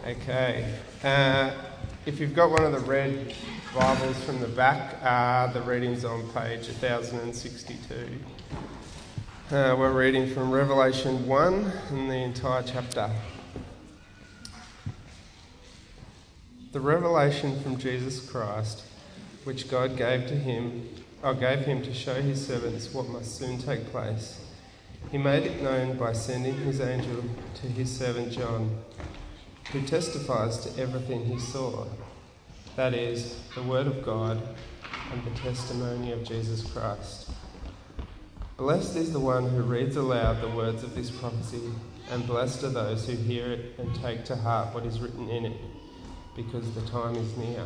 Okay. If you've got one of the red Bibles from the back, the reading's on page 1062. We're reading from Revelation 1 and the entire chapter. The revelation from Jesus Christ, which God gave him to show his servants what must soon take place. He made it known by sending his angel to his servant John, who testifies to everything he saw, that is, the word of God and the testimony of Jesus Christ. Blessed is the one who reads aloud the words of this prophecy, and blessed are those who hear it and take to heart what is written in it, because the time is near.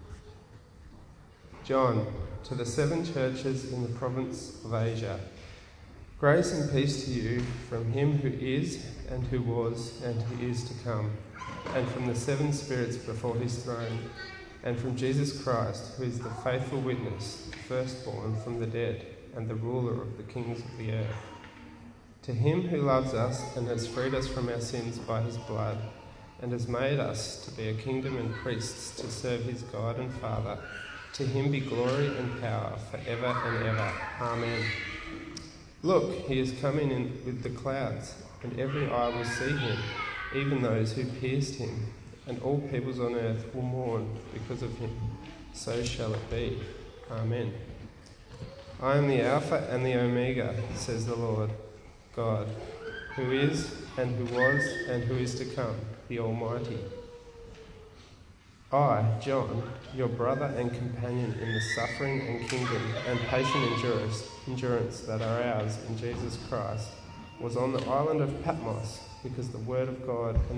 John, to the 7 churches in the province of Asia, grace and peace to you from him who is, and who was, and who is to come, and from the 7 spirits before his throne, and from Jesus Christ, who is the faithful witness, firstborn from the dead, and the ruler of the kings of the earth. To him who loves us and has freed us from our sins by his blood, and has made us to be a kingdom and priests to serve his God and Father, to him be glory and power forever and ever. Amen. Look, he is coming in with the clouds, and every eye will see him, even those who pierced him, and all peoples on earth will mourn because of him. So shall it be. Amen. I am the Alpha and the Omega, says the Lord God, who is, and who was, and who is to come, the Almighty. I, John, your brother and companion in the suffering and kingdom and patient endurance that are ours in Jesus Christ, was on the island of Patmos because of the word of God and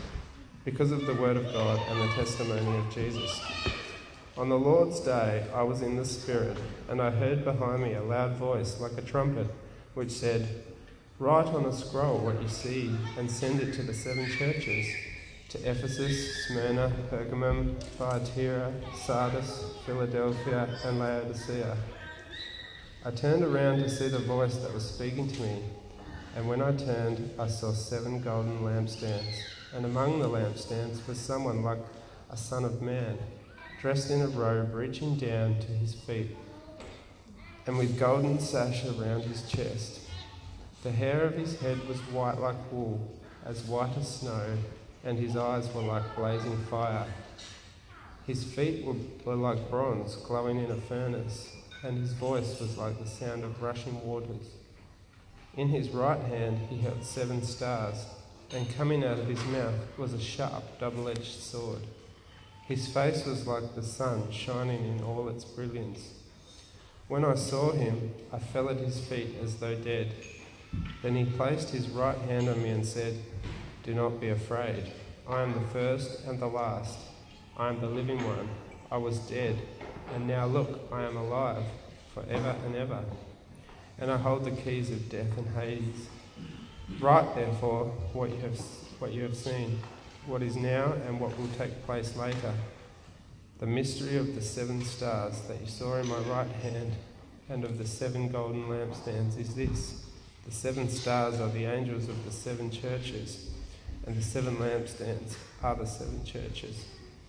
the testimony of Jesus. On the Lord's day I was in the Spirit, and I heard behind me a loud voice like a trumpet, which said, "Write on a scroll what you see and send it to the 7 churches, to Ephesus, Smyrna, Pergamum, Thyatira, Sardis, Philadelphia, and Laodicea." I turned around to see the voice that was speaking to me, and when I turned, I saw 7 golden lampstands, and among the lampstands was someone like a son of man, dressed in a robe reaching down to his feet, and with golden sash around his chest. The hair of his head was white like wool, as white as snow, and his eyes were like blazing fire. His feet were like bronze glowing in a furnace, and his voice was like the sound of rushing waters. In his right hand he held 7 stars, and coming out of his mouth was a sharp, double-edged sword. His face was like the sun shining in all its brilliance. When I saw him, I fell at his feet as though dead. Then he placed his right hand on me and said, "Do not be afraid. I am the first and the last. I am the living one. I was dead, and now look, I am alive, forever and ever. And I hold the keys of death and Hades. Write, therefore, what you have seen, what is now and what will take place later. The mystery of the 7 stars that you saw in my right hand and of the 7 golden lampstands is this. The 7 stars are the angels of the 7 churches, and the 7 lampstands are the 7 churches."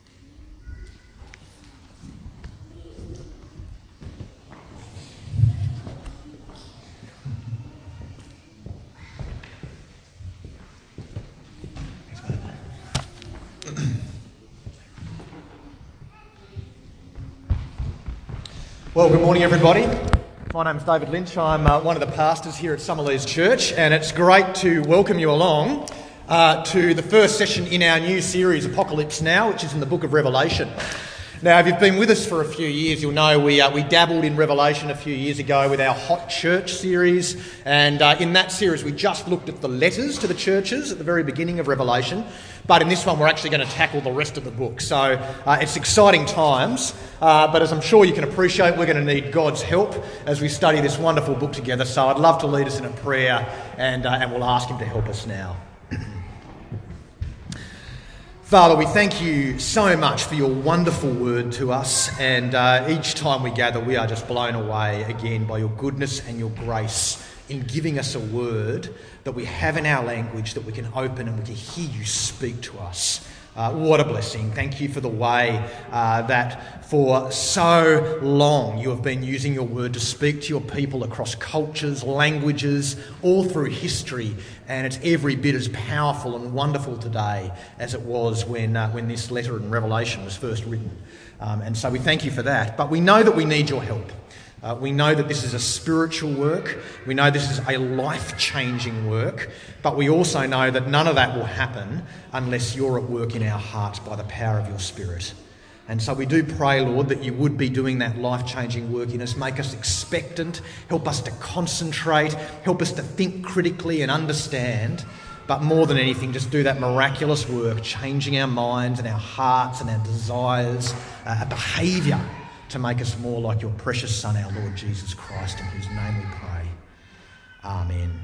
Well, good morning, everybody. My name's David Lynch. I'm one of the pastors here at Summerlees Church, and it's great to welcome you along to the first session in our new series, Apocalypse Now, which is in the book of Revelation. Now, if you've been with us for a few years, you'll know we dabbled in Revelation a few years ago with our Hot Church series, and in that series we just looked at the letters to the churches at the very beginning of Revelation, but in this one we're actually going to tackle the rest of the book. So it's exciting times, but as I'm sure you can appreciate, we're going to need God's help as we study this wonderful book together, so I'd love to lead us in a prayer, and we'll ask him to help us now. Father, we thank you so much for your wonderful word to us, and each time we gather we are just blown away again by your goodness and your grace in giving us a word that we have in our language that we can open and we can hear you speak to us What a blessing. Thank you for the way that for so long you have been using your word to speak to your people across cultures, languages, all through history. And it's every bit as powerful and wonderful today as it was when this letter in Revelation was first written. And so we thank you for that. But we know that we need your help. We know that this is a spiritual work. We know this is a life-changing work. But we also know that none of that will happen unless you're at work in our hearts by the power of your Spirit. And so we do pray, Lord, that you would be doing that life-changing work in us. Make us expectant. Help us to concentrate. Help us to think critically and understand. But more than anything, just do that miraculous work, changing our minds and our hearts and our desires, our behaviour, to make us more like your precious Son, our Lord Jesus Christ, in whose name we pray. Amen.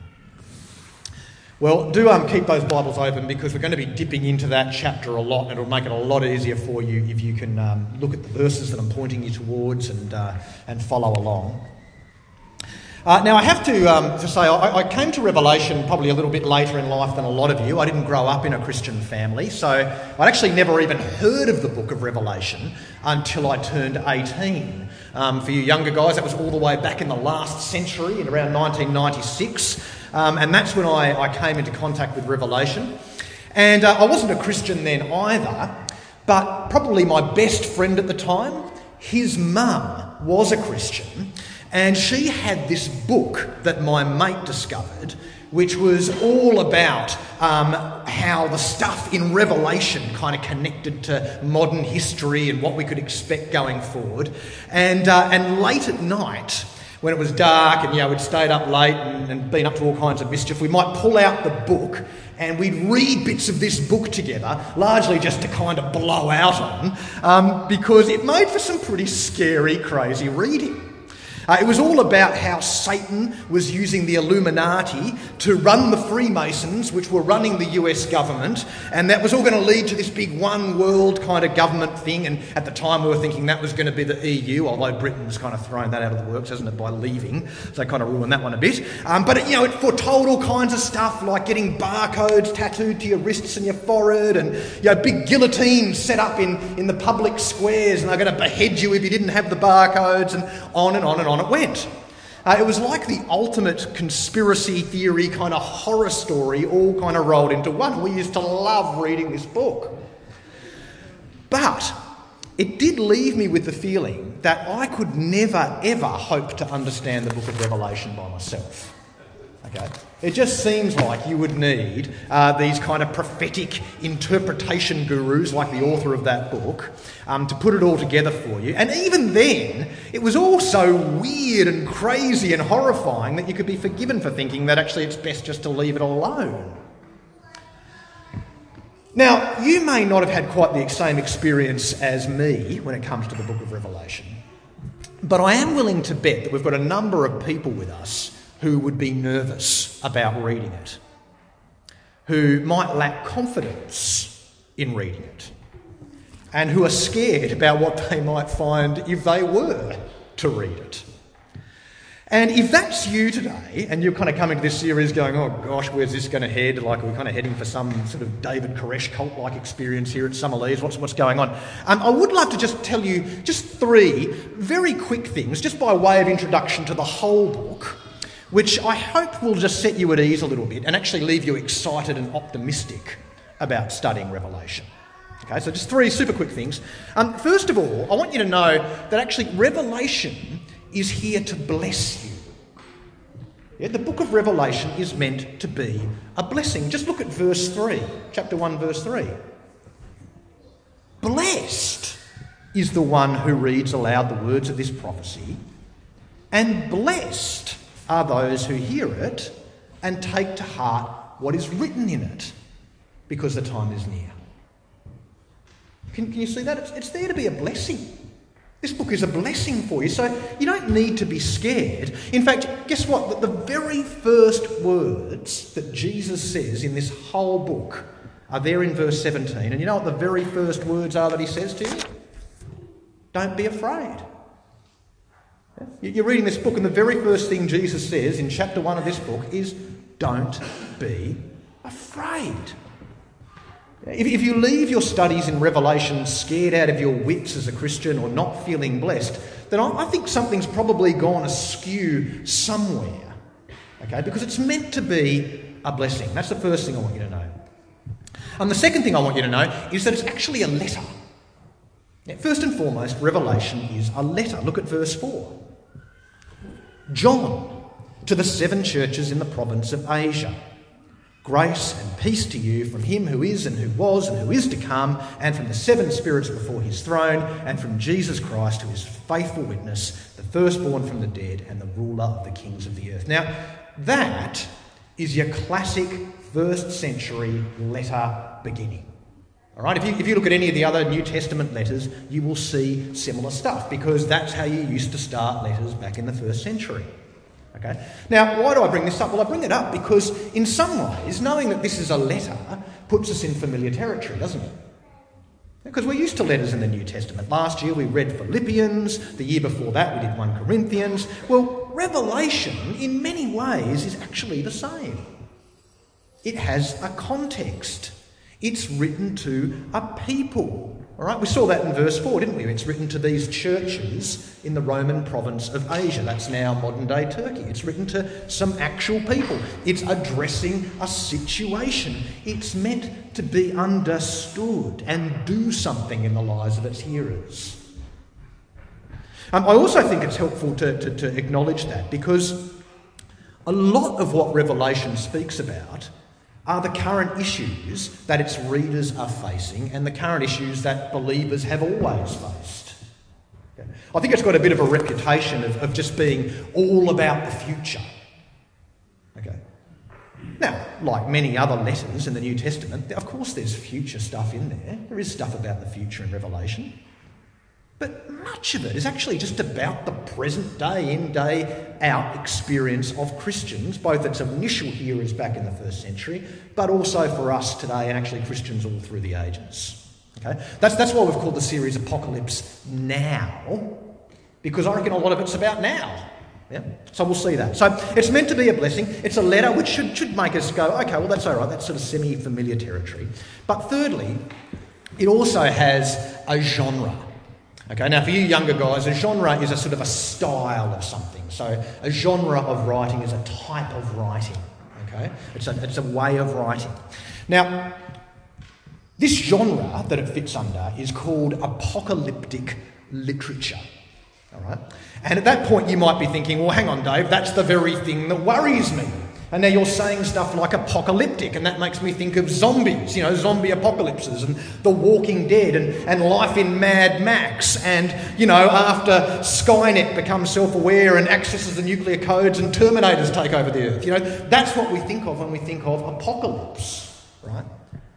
Well, do keep those Bibles open, because we're going to be dipping into that chapter a lot, and it'll make it a lot easier for you if you can look at the verses that I'm pointing you towards and follow along. Now, I have to say, I came to Revelation probably a little bit later in life than a lot of you. I didn't grow up in a Christian family, so I'd actually never even heard of the book of Revelation until I turned 18. For you younger guys, that was all the way back in the last century, in around 1996, and that's when I came into contact with Revelation. And I wasn't a Christian then either, but probably my best friend at the time, his mum was a Christian. And she had this book that my mate discovered, which was all about how the stuff in Revelation kind of connected to modern history and what we could expect going forward. And late at night, when it was dark and we'd stayed up late and been up to all kinds of mischief, we might pull out the book and we'd read bits of this book together, largely just to kind of blow out on, because it made for some pretty scary, crazy reading. It was all about how Satan was using the Illuminati to run the Freemasons, which were running the US government, and that was all going to lead to this big one world kind of government thing. And at the time we were thinking that was going to be the EU, although Britain's kind of thrown that out of the works, hasn't it, by leaving, so they kind of ruined that one a bit. But it foretold all kinds of stuff, like getting barcodes tattooed to your wrists and your forehead, and big guillotines set up in the public squares, and they're going to behead you if you didn't have the barcodes, and on and on and on it went. It was like the ultimate conspiracy theory kind of horror story all kind of rolled into one. We used to love reading this book. But it did leave me with the feeling that I could never, ever hope to understand the book of Revelation by myself. Okay? It just seems like you would need these kind of prophetic interpretation gurus like the author of that book to put it all together for you. And even then, it was all so weird and crazy and horrifying that you could be forgiven for thinking that actually it's best just to leave it alone. Now, you may not have had quite the same experience as me when it comes to the book of Revelation, but I am willing to bet that we've got a number of people with us who would be nervous about reading it, who might lack confidence in reading it, and who are scared about what they might find if they were to read it. And if that's you today, and you're kind of coming to this series going, oh gosh, where's this going to head? Like, we're kind of heading for some sort of David Koresh cult-like experience here at Summerlees. What's going on? I would love to just tell you just 3 very quick things, just by way of introduction to the whole book, which I hope will just set you at ease a little bit and actually leave you excited and optimistic about studying Revelation. Okay, so just 3 super quick things. First of all, I want you to know that actually Revelation is here to bless you. Yeah, the book of Revelation is meant to be a blessing. Just look at verse 3, chapter 1, verse 3. Blessed is the one who reads aloud the words of this prophecy, and blessed are those who hear it and take to heart what is written in it, because the time is near. Can you see that? It's there to be a blessing. This book is a blessing for you, so you don't need to be scared. In fact, guess what? The very first words that Jesus says in this whole book are there in verse 17. And you know what the very first words are that he says to you? Don't be afraid. You're reading this book, and the very first thing Jesus says in chapter 1 of this book is, don't be afraid. If you leave your studies in Revelation scared out of your wits as a Christian or not feeling blessed, then I think something's probably gone askew somewhere, okay? Because it's meant to be a blessing. That's the first thing I want you to know. And the second thing I want you to know is that it's actually a letter. Now, first and foremost, Revelation is a letter. Look at verse 4. John, to the 7 churches in the province of Asia. Grace and peace to you from him who is and who was and who is to come, and from the 7 spirits before his throne, and from Jesus Christ, who is faithful witness, the firstborn from the dead and the ruler of the kings of the earth. Now, that is your classic 1st century letter beginning. All right, if you look at any of the other New Testament letters, you will see similar stuff, because that's how you used to start letters back in the 1st century. Okay. Now, why do I bring this up? Well, I bring it up because in some ways, knowing that this is a letter puts us in familiar territory, doesn't it? Because we're used to letters in the New Testament. Last year we read Philippians. The year before that we did 1 Corinthians. Well, Revelation, in many ways, is actually the same. It has a context. It's written to a people. All right, we saw that in verse 4, didn't we? It's written to these churches in the Roman province of Asia. That's now modern-day Turkey. It's written to some actual people. It's addressing a situation. It's meant to be understood and do something in the lives of its hearers. I also think it's helpful to acknowledge that, because a lot of what Revelation speaks about are the current issues that its readers are facing and the current issues that believers have always faced. Okay. I think it's got a bit of a reputation of just being all about the future. Okay. Now, like many other letters in the New Testament, of course there's future stuff in there. There is stuff about the future in Revelation. But much of it is actually just about the present day in, day out experience of Christians, both its initial hearers back in the 1st century, but also for us today and actually Christians all through the ages. Okay? That's why we've called the series Apocalypse Now, because I reckon a lot of it's about now. Yeah? So we'll see that. So it's meant to be a blessing. It's a letter which should make us go, okay, well that's all right, that's sort of semi-familiar territory. But thirdly, it also has a genre. Okay, now for you younger guys, a genre is a sort of a style of something. So a genre of writing is a type of writing. Okay, it's a way of writing. Now, this genre that it fits under is called apocalyptic literature. All right, and at that point you might be thinking, well, hang on, Dave, that's the very thing that worries me. And now you're saying stuff like apocalyptic, and that makes me think of zombies, zombie apocalypses, and The Walking Dead, and life in Mad Max, and, after Skynet becomes self-aware and accesses the nuclear codes and Terminators take over the earth. That's what we think of when we think of apocalypse, right?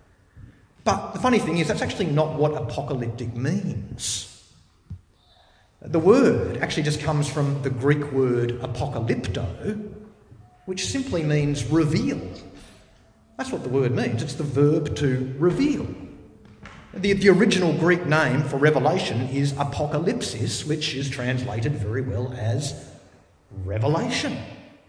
But the funny thing is, that's actually not what apocalyptic means. The word actually just comes from the Greek word apocalypto, which simply means reveal. That's what the word means. It's the verb to reveal. The original Greek name for revelation is apocalypsis, which is translated very well as revelation.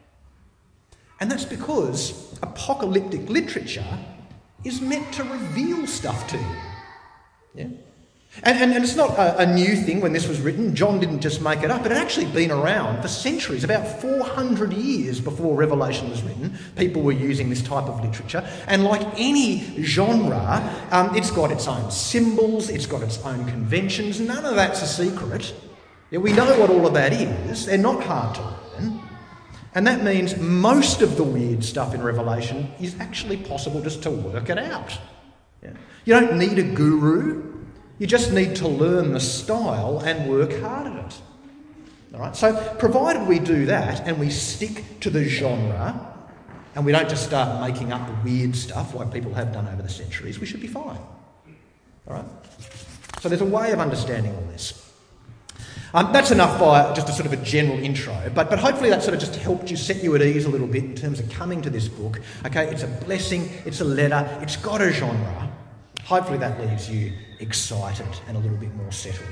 And that's because apocalyptic literature is meant to reveal stuff to you. Yeah? And it's not a new thing when this was written. John didn't just make it up. It had actually been around for centuries. About 400 years before Revelation was written, people were using this type of literature. And like any genre, it's got its own symbols, it's got its own conventions. None of that's a secret. Yeah, we know what all of that is. They're not hard to learn. And that means most of the weird stuff in Revelation is actually possible just to work it out. Yeah. You don't need a guru. You just need to learn the style and work hard at it. All right? So provided we do that and we stick to the genre and we don't just start making up weird stuff like people have done over the centuries, we should be fine. All right? So there's a way of understanding all this. That's enough by just a sort of a general intro, but hopefully that sort of just helped you, set you at ease a little bit in terms of coming to this book. Okay, it's a blessing, it's a letter, it's got a genre. Hopefully that leaves you excited and a little bit more settled.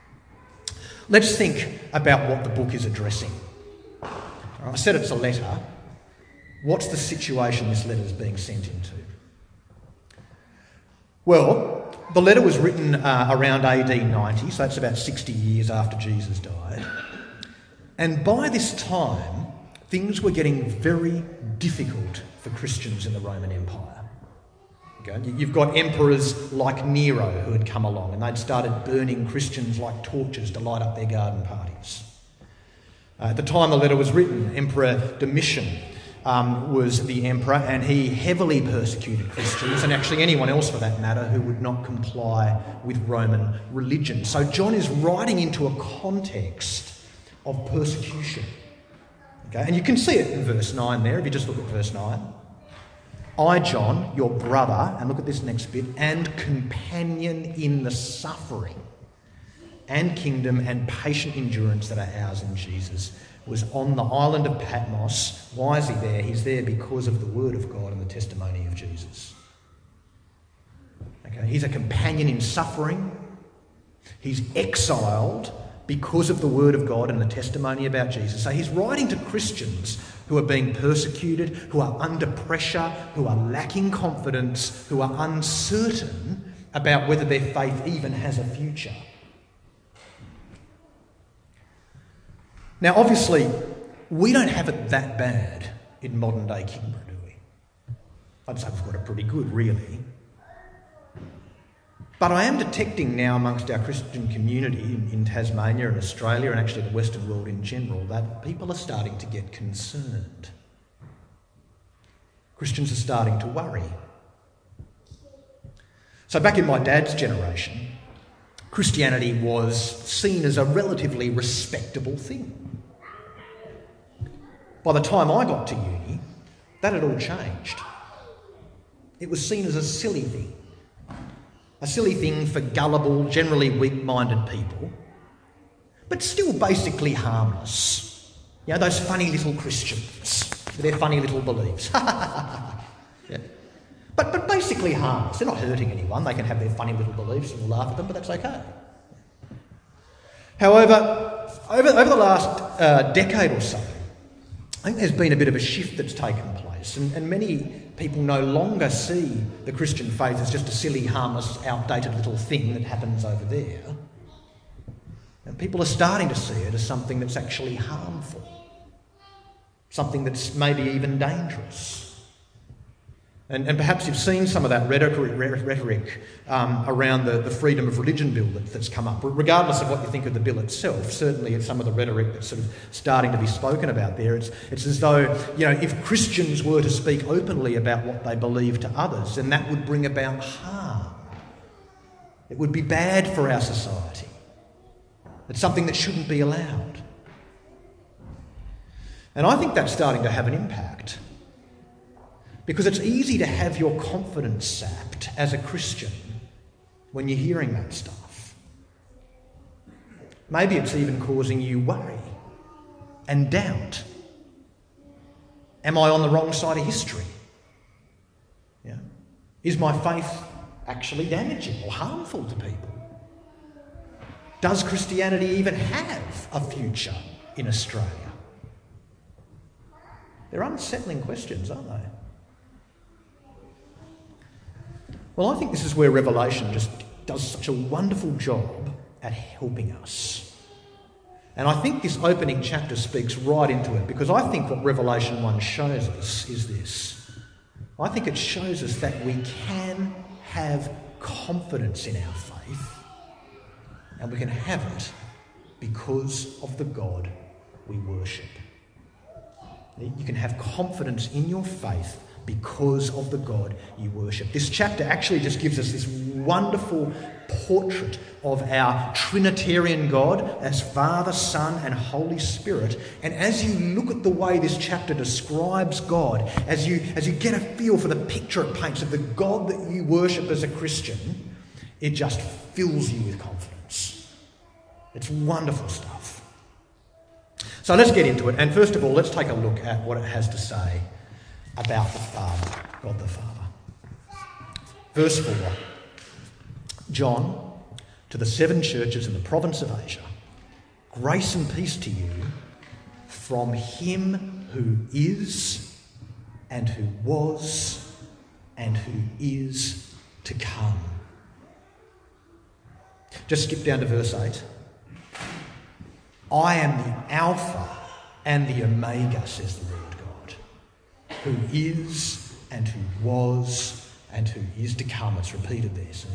Let's think about what the book is addressing. I said it's a letter. What's the situation this letter is being sent into? Well, the letter was written around AD 90, so that's about 60 years after Jesus died. And by this time, things were getting very difficult for Christians in the Roman Empire. Okay? You've got emperors like Nero who had come along and they'd started burning Christians like torches to light up their garden parties. At the time the letter was written, Emperor Domitian was the emperor, and he heavily persecuted Christians, and actually anyone else for that matter who would not comply with Roman religion. So John is writing into a context of persecution. Okay? And you can see it in verse 9 there, if you just look at verse 9. I, John, your brother, and look at this next bit, and companion in the suffering and kingdom and patient endurance that are ours in Jesus, was on the island of Patmos. Why is he there? He's there because of the word of God and the testimony of Jesus. Okay? He's a companion in suffering. He's exiled because of the word of God and the testimony about Jesus. So he's writing to Christians who are being persecuted, who are under pressure, who are lacking confidence, who are uncertain about whether their faith even has a future. Now, obviously, we don't have it that bad in modern-day Kingborough, do we? I'd say we've got it pretty good, really. But I am detecting now amongst our Christian community in Tasmania and Australia and actually the Western world in general that people are starting to get concerned. Christians are starting to worry. So back in my dad's generation, Christianity was seen as a relatively respectable thing. By the time I got to uni, that had all changed. It was seen as a silly thing. A silly thing for gullible, generally weak-minded people, but still basically harmless. You know, those funny little Christians with their funny little beliefs. Yeah. But basically harmless. They're not hurting anyone. They can have their funny little beliefs and we'll laugh at them, but that's okay. However, over the last decade or so, I think there's been a bit of a shift that's taken place, and many people no longer see the Christian faith as just a silly, harmless, outdated little thing that happens over there. And people are starting to see it as something that's actually harmful, something that's maybe even dangerous. And perhaps you've seen some of that rhetoric around the freedom of religion bill that's come up, regardless of what you think of the bill itself. Certainly it's some of the rhetoric that's sort of starting to be spoken about there. It's as though, you know, if Christians were to speak openly about what they believe to others, then that would bring about harm. It would be bad for our society. It's something that shouldn't be allowed. And I think that's starting to have an impact. Because it's easy to have your confidence sapped as a Christian when you're hearing that stuff. Maybe it's even causing you worry and doubt. Am I on the wrong side of history? Yeah. Is my faith actually damaging or harmful to people? Does Christianity even have a future in Australia? They're unsettling questions, aren't they? Well, I think this is where Revelation just does such a wonderful job at helping us. And I think this opening chapter speaks right into it, because I think what Revelation 1 shows us is this. I think it shows us that we can have confidence in our faith, and we can have it because of the God we worship. You can have confidence in your faith because of the God you worship. This chapter actually just gives us this wonderful portrait of our Trinitarian God as Father, Son and Holy Spirit. And as you look at the way this chapter describes God, as you get a feel for the picture it paints of the God that you worship as a Christian, it just fills you with confidence. It's wonderful stuff. So let's get into it. And first of all, let's take a look at what it has to say about the Father, God the Father. Verse 4. John, to the 7 churches in the province of Asia, grace and peace to you from him who is and who was and who is to come, Just skip down to verse 8. I am the Alpha and the Omega, says the Lord God, who is and who was and who is to come. It's repeated there, see?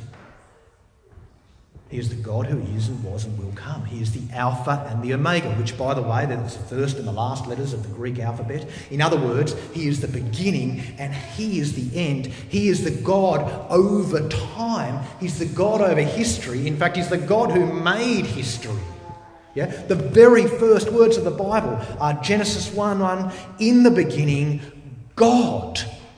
He is the God who is and was and will come. He is the Alpha and the Omega, which, by the way, that's the first and the last letters of the Greek alphabet. In other words, he is the beginning and he is the end. He is the God over time. He's the God over history. In fact, he's the God who made history. Yeah? The very first words of the Bible are Genesis 1:1, in the beginning, God.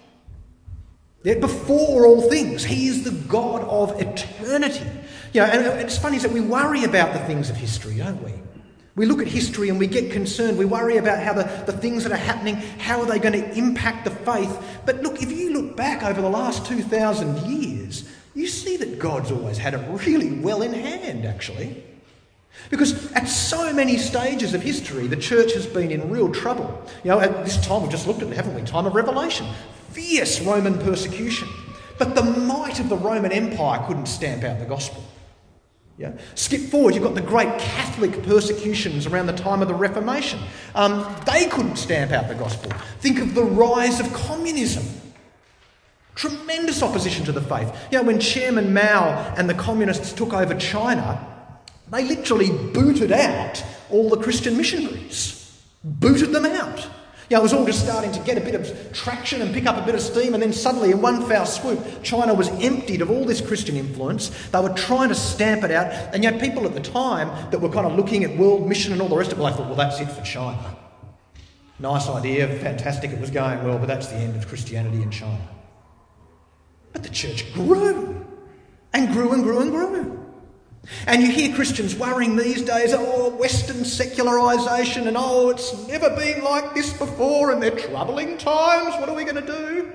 Yeah, before all things, he is the God of eternity. You know, and it's funny is that we worry about the things of history, don't we? We look at history and we get concerned. We worry about how the things that are happening, how are they going to impact the faith? But look, if you look back over the last 2,000 years, you see that God's always had it really well in hand, actually. Because at so many stages of history, the church has been in real trouble. You know, at this time, we've just looked at it, haven't we? Time of Revelation. Fierce Roman persecution. But the might of the Roman Empire couldn't stamp out the gospel. Yeah. Skip forward, you've got the great Catholic persecutions around the time of the Reformation. They couldn't stamp out the gospel. Think of the rise of communism. Tremendous opposition to the faith. You know, when Chairman Mao and the communists took over China, they literally booted out all the Christian missionaries. Booted them out. Yeah, it was all just starting to get a bit of traction and pick up a bit of steam, and then suddenly in one foul swoop, China was emptied of all this Christian influence. They were trying to stamp it out, and yet people at the time that were kind of looking at world mission and all the rest of it, they thought, well, that's it for China. Nice idea, fantastic, it was going well, but that's the end of Christianity in China. But the church grew, and grew and grew and grew. And you hear Christians worrying these days, oh, Western secularisation, and oh, it's never been like this before, and they're troubling times, what are we going to do?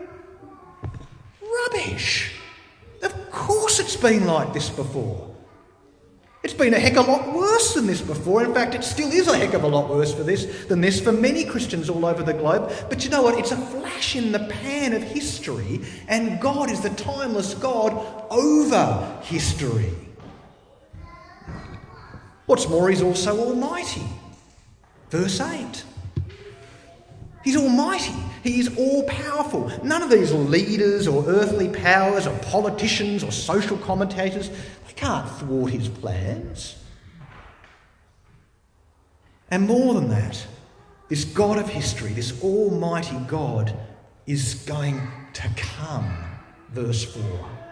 Rubbish. Of course it's been like this before. It's been a heck of a lot worse than this before. In fact, it still is a heck of a lot worse than this for many Christians all over the globe. But you know what? It's a flash in the pan of history, and God is the timeless God over history. What's more, he's also almighty. Verse 8. He's almighty. He is all-powerful. None of these leaders or earthly powers or politicians or social commentators, they can't thwart his plans. And more than that, this God of history, this almighty God, is going to come. Verse 4.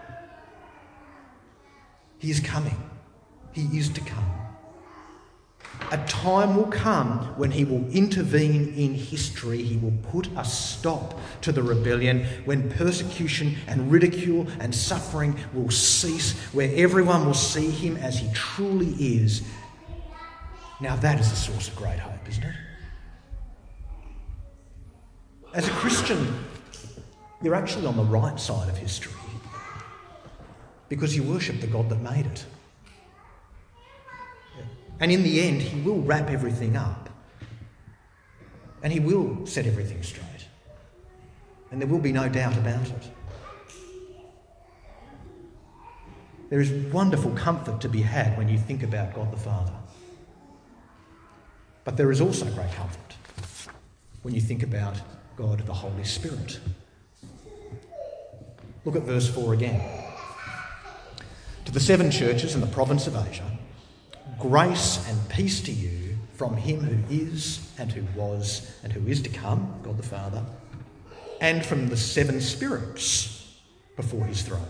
He is coming. He is to come. A time will come when he will intervene in history. He will put a stop to the rebellion, when persecution and ridicule and suffering will cease, where everyone will see him as he truly is. Now that is a source of great hope, isn't it? As a Christian, you're actually on the right side of history because you worship the God that made it. And in the end, he will wrap everything up. And he will set everything straight. And there will be no doubt about it. There is wonderful comfort to be had when you think about God the Father. But there is also great comfort when you think about God the Holy Spirit. Look at verse 4 again. To the 7 churches in the province of Asia, grace and peace to you from him who is and who was and who is to come, God the Father, and from the 7 spirits before his throne.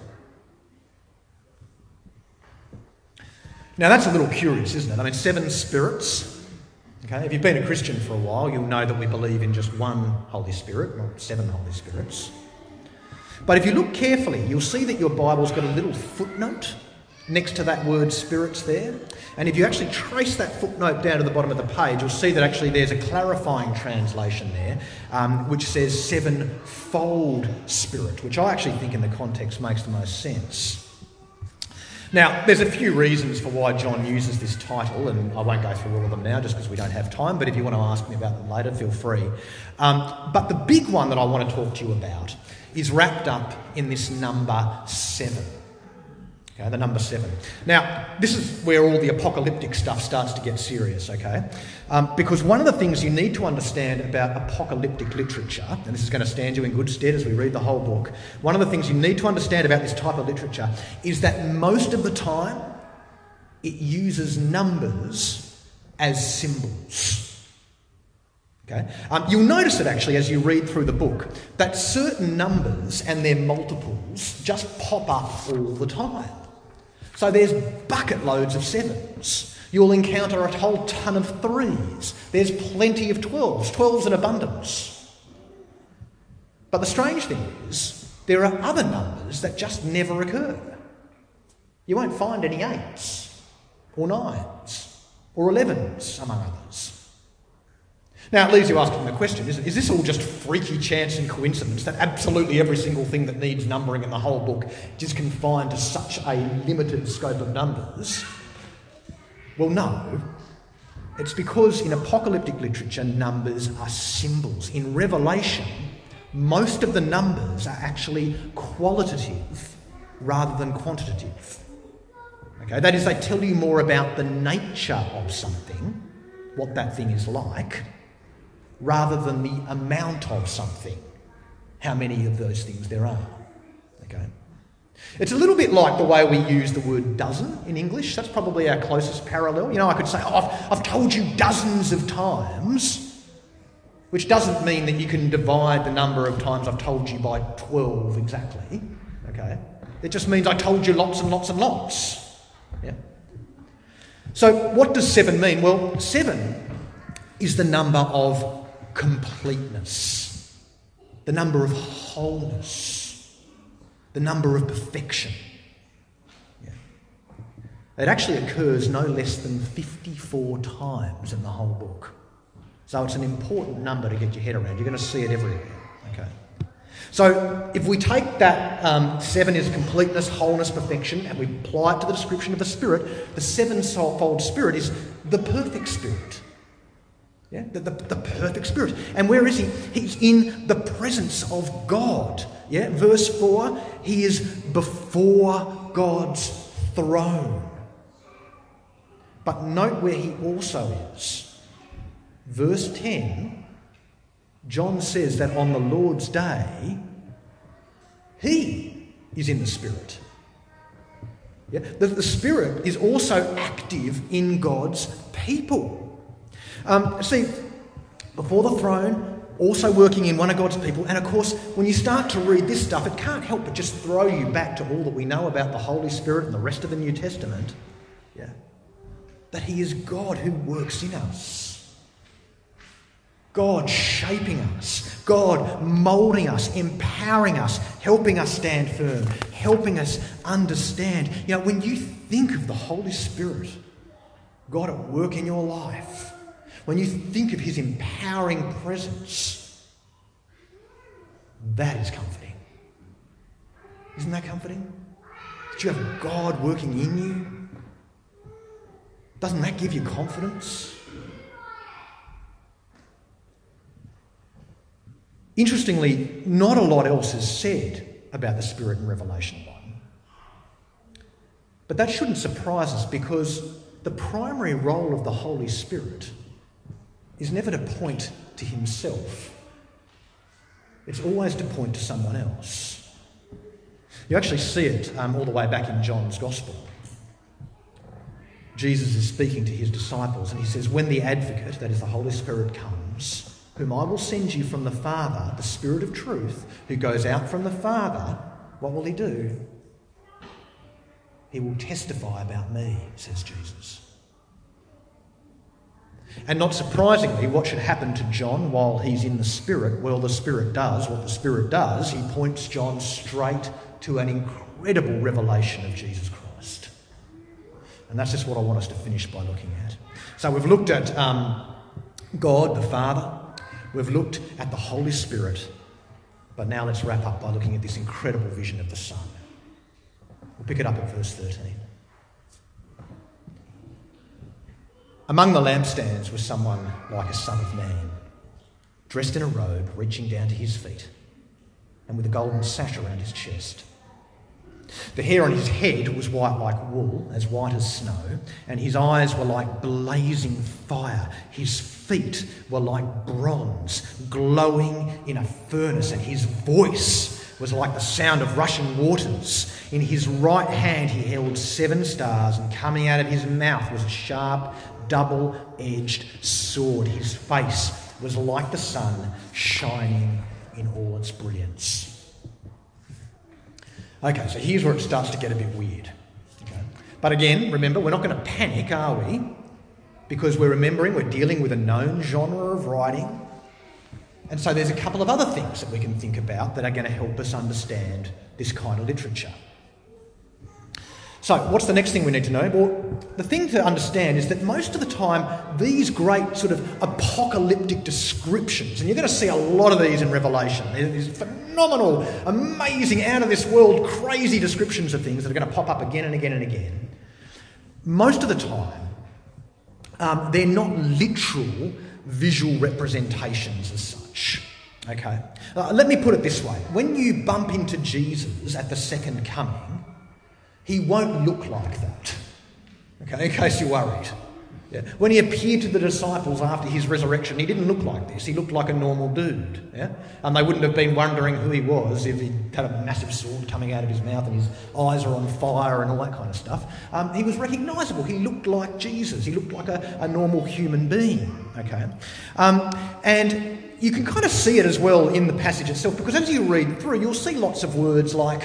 Now that's a little curious, isn't it? I mean, 7 spirits. Okay, if you've been a Christian for a while, you'll know that we believe in just one Holy Spirit, not 7 Holy Spirits. But if you look carefully, you'll see that your Bible's got a little footnote next to that word spirits there. And if you actually trace that footnote down to the bottom of the page, you'll see that actually there's a clarifying translation there, which says 7-fold spirit, which I actually think in the context makes the most sense. Now, there's a few reasons for why John uses this title, and I won't go through all of them now just because we don't have time, but if you want to ask me about them later, feel free. But the big one that I want to talk to you about is wrapped up in this number 7. Okay, the number 7. Now, this is where all the apocalyptic stuff starts to get serious, okay? Because one of the things you need to understand about apocalyptic literature, and this is going to stand you in good stead as we read the whole book, one of the things you need to understand about this type of literature is that most of the time it uses numbers as symbols. Okay? You'll notice it actually as you read through the book, that certain numbers and their multiples just pop up all the time. So there's bucket loads of 7s. You'll encounter a whole ton of 3s. There's plenty of 12s, 12s in abundance. But the strange thing is, there are other numbers that just never occur. You won't find any 8s, or 9s, or 11s, among others. Now, it leaves you asking the question, is this all just freaky chance and coincidence that absolutely every single thing that needs numbering in the whole book is confined to such a limited scope of numbers? Well, no. It's because in apocalyptic literature, numbers are symbols. In Revelation, most of the numbers are actually qualitative rather than quantitative. Okay, that is, they tell you more about the nature of something, what that thing is like, rather than the amount of something, how many of those things there are. Okay? It's a little bit like the way we use the word dozen in English. That's probably our closest parallel. You know, I could say, I've told you dozens of times, which doesn't mean that you can divide the number of times I've told you by 12 exactly. Okay? It just means I told you lots and lots and lots. Yeah. So what does 7 mean? Well, 7 is the number of completeness, the number of wholeness, the number of perfection. Yeah. It actually occurs no less than 54 times in the whole book. So it's an important number to get your head around. You're going to see it everywhere. Okay. So if we take that 7 is completeness, wholeness, perfection, and we apply it to the description of the Spirit, the sevenfold Spirit is the perfect Spirit. Yeah, the perfect Spirit. And where is he? He's in the presence of God. Yeah, verse 4, he is before God's throne. But note where he also is. Verse 10, John says that on the Lord's day, he is in the Spirit. Yeah, the Spirit is also active in God's people. See, before the throne, also working in one of God's people. And of course, when you start to read this stuff, it can't help but just throw you back to all that we know about the Holy Spirit and the rest of the New Testament. Yeah, that he is God who works in us. God shaping us. God moulding us, empowering us, helping us stand firm, helping us understand. You know, when you think of the Holy Spirit, God at work in your life, when you think of his empowering presence, that is comforting. Isn't that comforting? That you have God working in you? Doesn't that give you confidence? Interestingly, not a lot else is said about the Spirit in Revelation 1. But that shouldn't surprise us, because the primary role of the Holy Spirit is never to point to himself. It's always to point to someone else. You actually see it all the way back in John's Gospel. Jesus is speaking to his disciples and he says, when the Advocate, that is the Holy Spirit, comes, whom I will send you from the Father, the Spirit of truth, who goes out from the Father, what will he do? He will testify about me, says Jesus. And not surprisingly, what should happen to John while he's in the Spirit? Well, the Spirit does what the Spirit does. He points John straight to an incredible revelation of Jesus Christ. And that's just what I want us to finish by looking at. So we've looked at God the Father. We've looked at the Holy Spirit. But now let's wrap up by looking at this incredible vision of the Son. We'll pick it up at verse 13. Among the lampstands was someone like a son of man, dressed in a robe reaching down to his feet, and with a golden sash around his chest. The hair on his head was white like wool, as white as snow, and his eyes were like blazing fire. His feet were like bronze, glowing in a furnace, and his voice was like the sound of rushing waters. In his right hand he held 7 stars, and coming out of his mouth was a sharp, double-edged sword. His face was like the sun, shining in all its brilliance. Okay, so here's where it starts to get a bit weird. Okay. But again, remember, we're not going to panic, are we? Because we're dealing with a known genre of writing. And so there's a couple of other things that we can think about that are going to help us understand this kind of literature. So what's the next thing we need to know? Well, the thing to understand is that most of the time, these great sort of apocalyptic descriptions, and you're going to see a lot of these in Revelation, these phenomenal, amazing, out-of-this-world, crazy descriptions of things that are going to pop up again and again and again. Most of the time, they're not literal visual representations as such. Okay? Let me put it this way. When you bump into Jesus at the second coming, he won't look like that, okay, in case you're worried. Yeah. When he appeared to the disciples after his resurrection, he didn't look like this. He looked like a normal dude. Yeah? And they wouldn't have been wondering who he was if he had a massive sword coming out of his mouth and his eyes are on fire and all that kind of stuff. He was recognisable. He looked like Jesus. He looked like a normal human being. Okay, and you can kind of see it as well in the passage itself, because as you read through, you'll see lots of words like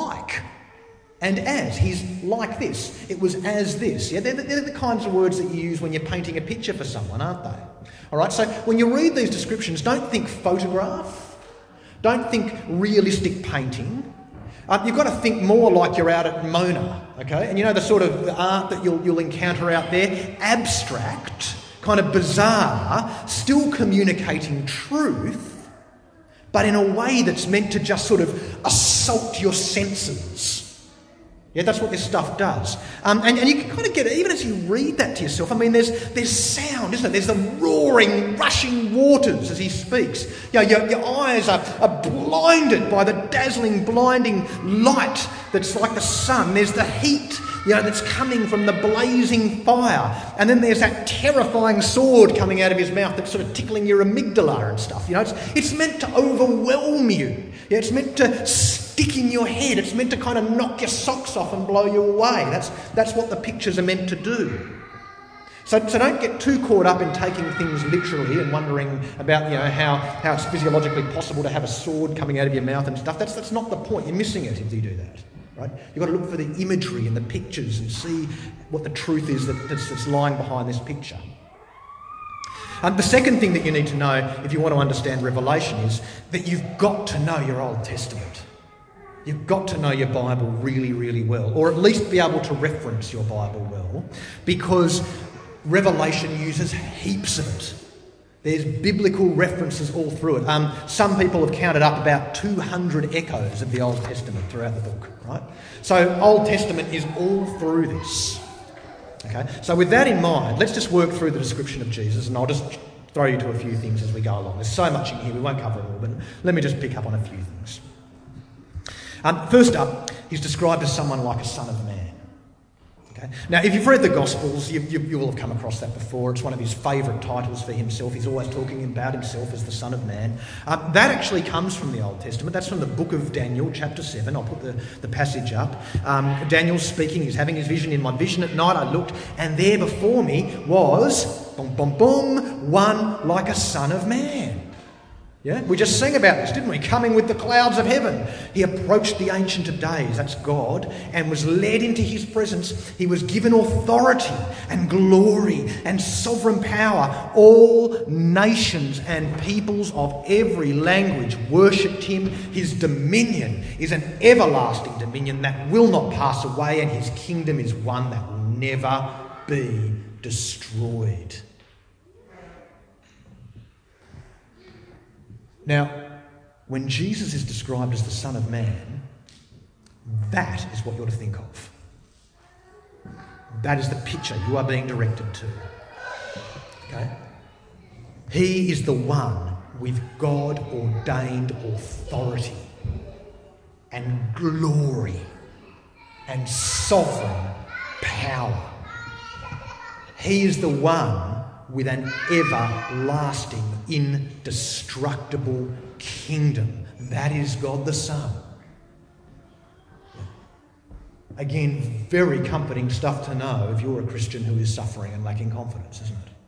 and as. He's like this. It was as this. Yeah, they're the kinds of words that you use when you're painting a picture for someone, aren't they? All right, so when you read these descriptions, don't think photograph. Don't think realistic painting. You've got to think more like you're out at MoNA, okay? And you know the sort of art that you'll encounter out there? Abstract, kind of bizarre, still communicating truth, but in a way that's meant to just sort of assault your senses. Yeah, that's what this stuff does. And you can kind of get it, even as you read that to yourself. I mean, there's sound, isn't there? There's the roaring, rushing waters as he speaks. You know, your eyes are blinded by the dazzling, blinding light that's like the sun. There's the heat, that's coming from the blazing fire. And then there's that terrifying sword coming out of his mouth that's sort of tickling your amygdala and stuff. It's meant to overwhelm you. Yeah, it's meant to stick in your head. It's meant to kind of knock your socks off and blow you away. That's what the pictures are meant to do. So don't get too caught up in taking things literally and wondering about how it's physiologically possible to have a sword coming out of your mouth and stuff. That's not the point. You're missing it if you do that. Right? You've got to look for the imagery and the pictures and see what the truth is that's lying behind this picture. The second thing that you need to know if you want to understand Revelation is that you've got to know your Old Testament. You've got to know your Bible really, really well, or at least be able to reference your Bible well, because Revelation uses heaps of it. There's biblical references all through it. Some people have counted up about 200 echoes of the Old Testament throughout the book, right? So Old Testament is all through this. Okay, so with that in mind, let's just work through the description of Jesus, and I'll just throw you to a few things as we go along. There's so much in here, we won't cover it all, but let me just pick up on a few things. First up, he's described as someone like a son of man. Okay? Now, if you've read the Gospels, you will have come across that before. It's one of his favourite titles for himself. He's always talking about himself as the Son of Man. That actually comes from the Old Testament. That's from the book of Daniel, chapter 7. I'll put the passage up. Daniel's speaking. He's having his vision. In my vision at night I looked, and there before me was, one like a son of man. Yeah, we just sang about this, didn't we? Coming with the clouds of heaven. He approached the Ancient of Days, that's God, and was led into his presence. He was given authority and glory and sovereign power. All nations and peoples of every language worshipped him. His dominion is an everlasting dominion that will not pass away, and his kingdom is one that will never be destroyed. Now, when Jesus is described as the Son of Man, that is what you're to think of. That is the picture you are being directed to. Okay? He is the one with God-ordained authority and glory and sovereign power. He is the one with an everlasting, indestructible kingdom. That is God the Son. Again, very comforting stuff to know if you're a Christian who is suffering and lacking confidence, isn't it?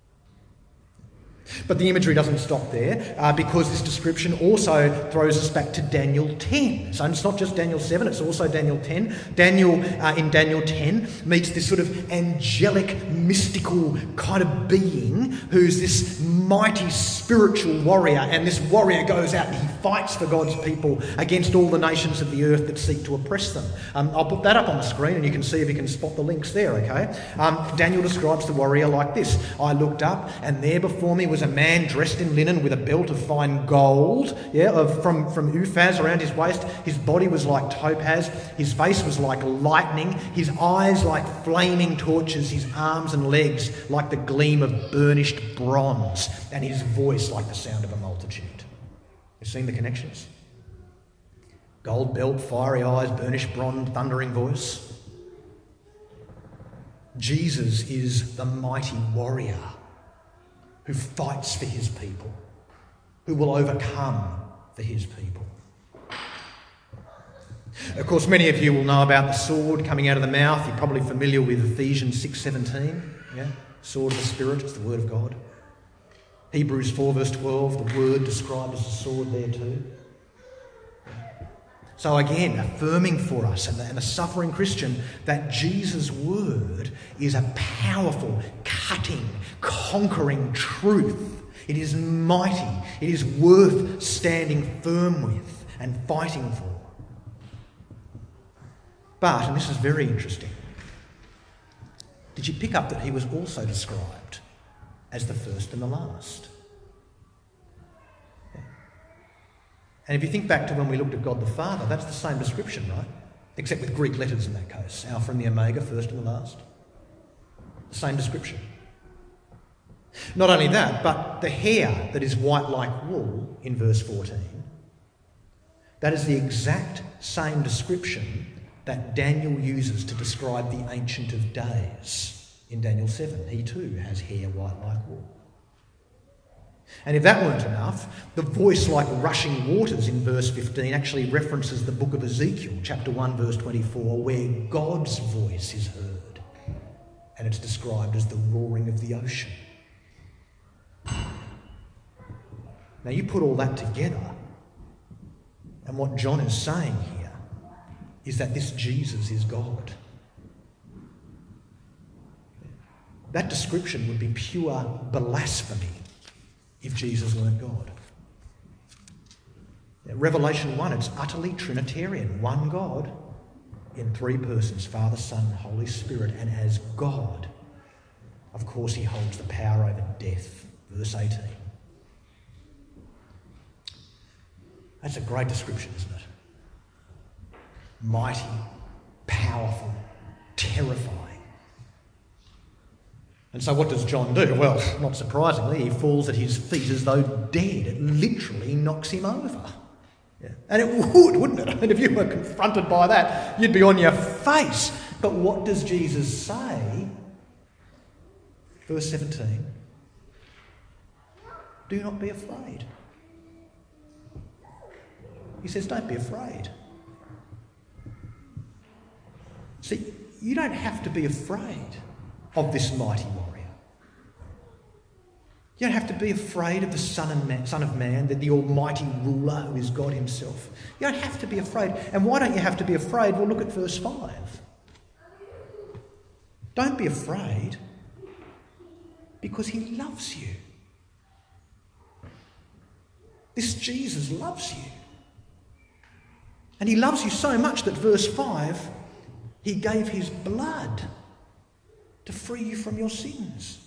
But the imagery doesn't stop there because this description also throws us back to Daniel 10. So it's not just Daniel 7, it's also Daniel 10. Daniel, in Daniel 10, meets this sort of angelic, mystical kind of being who's this mighty spiritual warrior. And this warrior goes out and he fights for God's people against all the nations of the earth that seek to oppress them. I'll put that up on the screen and you can see if you can spot the links there, okay? Daniel describes the warrior like this. I looked up and there before me was a man dressed in linen with a belt of fine gold, from Uphaz around his waist. His body was like topaz. His face was like lightning. His eyes like flaming torches. His arms and legs like the gleam of burnished bronze. And his voice like the sound of a multitude. You've seen the connections? Gold belt, fiery eyes, burnished bronze, thundering voice. Jesus is the mighty warrior who fights for his people, who will overcome for his people. Of course, many of you will know about the sword coming out of the mouth. You're probably familiar with Ephesians 6:17. Yeah? Sword of the Spirit, it's the word of God. Hebrews 4 verse 12, the word described as a sword there too. So again, affirming for us and a suffering Christian that Jesus' word is a powerful, cutting, conquering truth. It is mighty. It is worth standing firm with and fighting for. But, and this is very interesting, did you pick up that he was also described as the first and the last? And if you think back to when we looked at God the Father, that's the same description, right? Except with Greek letters in that case. Alpha and the Omega, first and the last. Same description. Not only that, but the hair that is white like wool in verse 14, that is the exact same description that Daniel uses to describe the Ancient of Days in Daniel 7. He too has hair white like wool. And if that weren't enough, the voice like rushing waters in verse 15 actually references the book of Ezekiel, chapter 1, verse 24, where God's voice is heard. And it's described as the roaring of the ocean. Now you put all that together, and what John is saying here is that this Jesus is God. That description would be pure blasphemy if Jesus weren't God. Revelation 1, it's utterly Trinitarian. One God in three persons, Father, Son, Holy Spirit. And as God, of course, he holds the power over death. Verse 18. That's a great description, isn't it? Mighty, powerful, terrifying. And so what does John do? Well, not surprisingly, he falls at his feet as though dead. It literally knocks him over. Yeah. And it would, wouldn't it? I mean, if you were confronted by that, you'd be on your face. But what does Jesus say? Verse 17. Do not be afraid. He says, don't be afraid. See, you don't have to be afraid of this mighty warrior. You don't have to be afraid of the Son of Man, the almighty ruler who is God himself. You don't have to be afraid. And why don't you have to be afraid? Well, look at verse 5. Don't be afraid because he loves you. This Jesus loves you. And he loves you so much that verse 5, he gave his blood to free you from your sins.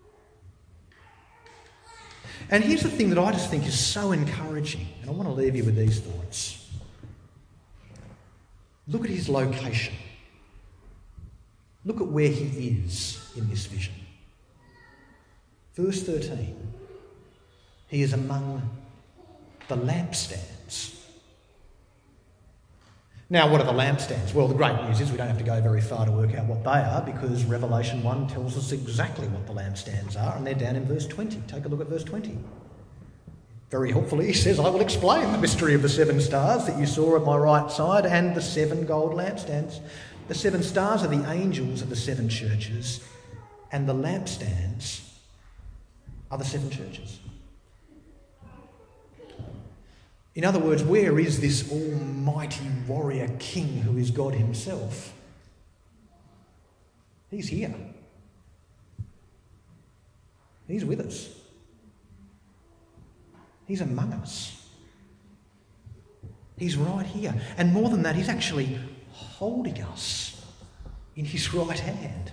And here's the thing that I just think is so encouraging, and I want to leave you with these thoughts. Look at his location. Look at where he is in this vision. Verse 13, he is among the lampstands. Now, what are the lampstands? Well, the great news is we don't have to go very far to work out what they are, because Revelation 1 tells us exactly what the lampstands are, and they're down in verse 20. Take a look at verse 20. Very helpfully, he says, "I will explain the mystery of the 7 stars that you saw at my right side and the 7 gold lampstands. The 7 stars are the angels of the 7 churches, and the lampstands are the 7 churches." In other words, where is this almighty warrior king who is God himself? He's here. He's with us. He's among us. He's right here. And more than that, he's actually holding us in his right hand.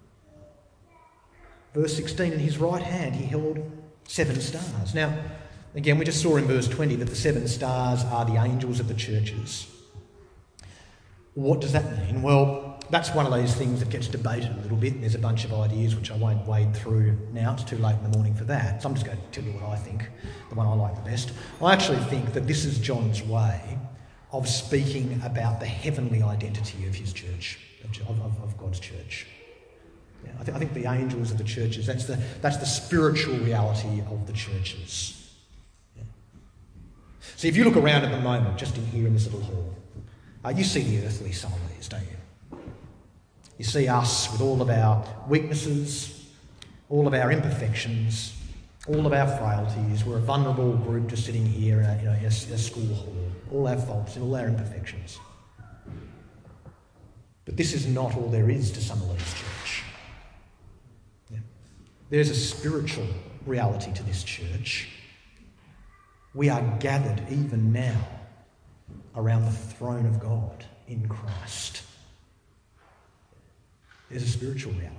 Verse 16, in his right hand he held 7 stars. Now, again, we just saw in verse 20 that the 7 stars are the angels of the churches. What does that mean? Well, that's one of those things that gets debated a little bit, and there's a bunch of ideas which I won't wade through now. It's too late in the morning for that. So I'm just going to tell you what I think, the one I like the best. I actually think that this is John's way of speaking about the heavenly identity of his church, of God's church. Yeah, I think the angels of the churches, that's the spiritual reality of the churches. Yeah. See, if you look around at the moment, just in here in this little hall, you see the earthly summaries, don't you? You see us with all of our weaknesses, all of our imperfections, all of our frailties. We're a vulnerable group just sitting here in a school hall. All our faults and all our imperfections. But this is not all there is to Summerlees Church. Yeah. There's a spiritual reality to this church. We are gathered even now around the throne of God in Christ. There's a spiritual reality.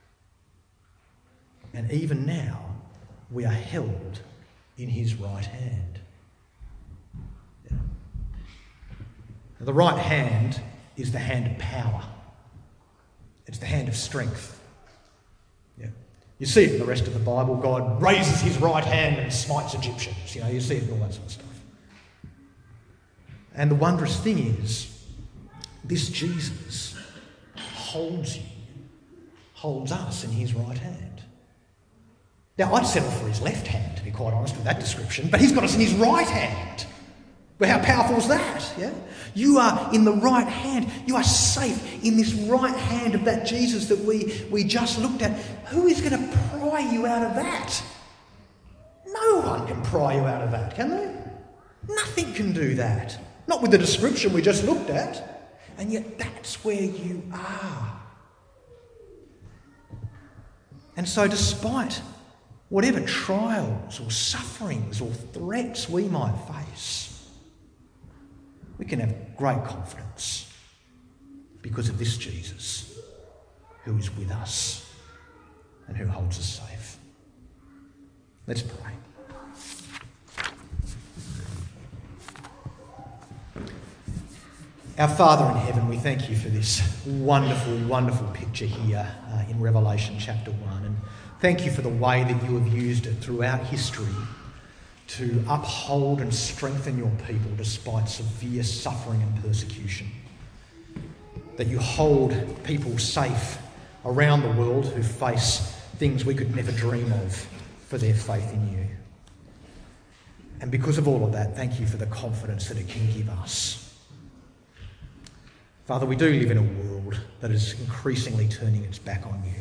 And even now, we are held in his right hand. Yeah. The right hand is the hand of power. It's the hand of strength. Yeah. You see it in the rest of the Bible. God raises his right hand and smites Egyptians. You see it in all that sort of stuff. And the wondrous thing is, this Jesus holds you, holds us in his right hand. Now, I'd settle for his left hand, to be quite honest with that description, but he's got us in his right hand. Well, how powerful is that? Yeah? You are in the right hand. You are safe in this right hand of that Jesus that we just looked at. Who is going to pry you out of that? No one can pry you out of that, can they? Nothing can do that. Not with the description we just looked at. And yet that's where you are. And so despite whatever trials or sufferings or threats we might face, we can have great confidence because of this Jesus who is with us and who holds us safe. Let's pray. Our Father in heaven, we thank you for this wonderful, wonderful picture here in Revelation chapter 1. And thank you for the way that you have used it throughout history to uphold and strengthen your people despite severe suffering and persecution. That you hold people safe around the world who face things we could never dream of for their faith in you. And because of all of that, thank you for the confidence that it can give us. Father, we do live in a world that is increasingly turning its back on you,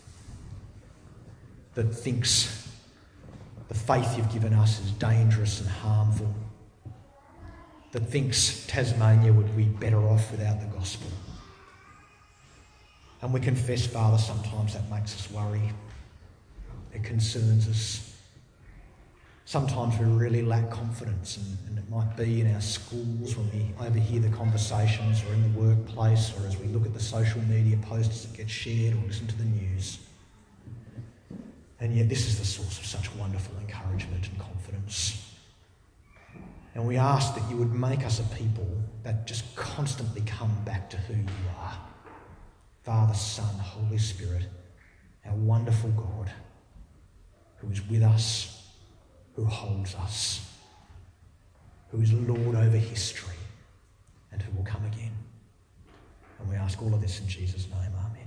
that thinks the faith you've given us is dangerous and harmful, that thinks Tasmania would be better off without the gospel. And we confess, Father, sometimes that makes us worry. It concerns us. Sometimes we really lack confidence, and it might be in our schools when we overhear the conversations, or in the workplace, or as we look at the social media posts that get shared, or listen to the news. And yet this is the source of such wonderful encouragement and confidence. And we ask that you would make us a people that just constantly come back to who you are. Father, Son, Holy Spirit, our wonderful God, who is with us, who holds us, who is Lord over history, and who will come again. And we ask all of this in Jesus' name. Amen.